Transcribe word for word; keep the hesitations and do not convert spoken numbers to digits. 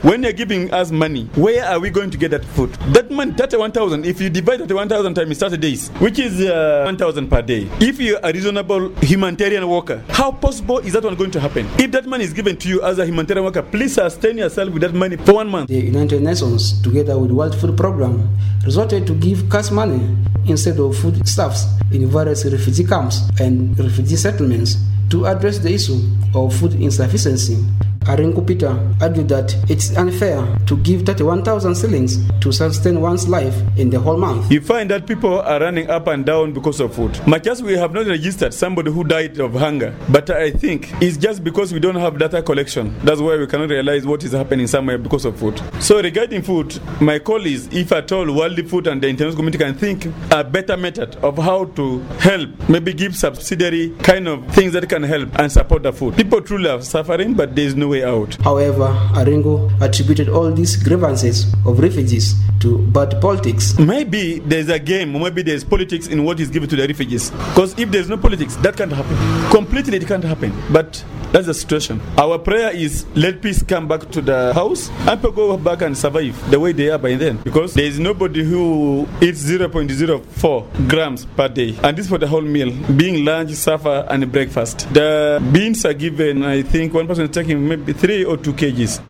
When you're giving us money, where are we going to get that food? That money, thirty-one thousand, if you divide thirty-one thousand times thirty days, which is uh, one thousand per day, if you're a reasonable humanitarian worker, how possible is that one going to happen? If that money is given to you as a humanitarian worker, please sustain yourself with that money for one month. The United Nations, together with the World Food Programme, resorted to give cash money instead of foodstuffs in various refugee camps and refugee settlements to address the issue of food insufficiency. Aringo Peter argued that it's unfair to give thirty-one thousand shillings to sustain one's life in the whole month. You find that people are running up and down because of food. Much as we have not registered somebody who died of hunger, but I think it's just because we don't have data collection. That's why we cannot realize what is happening somewhere because of food. So regarding food, my call is, if at all World Food and the international community can think a better method of how to help, maybe give subsidiary kind of things that can help and support the food. People truly are suffering, but there is no way out. However, Aringo attributed all these grievances of refugees to bad politics. Maybe there's a game, or maybe there's politics in what is given to the refugees. Because if there's no politics, that can't happen. Completely, it can't happen. But that's the situation. Our prayer is, let peace come back to the house and people go back and survive the way they are by then. Because there is nobody who eats zero point zero four grams per day. And this for the whole meal, being lunch, supper, and breakfast. The beans are given, I think one person is taking maybe three or two kgs.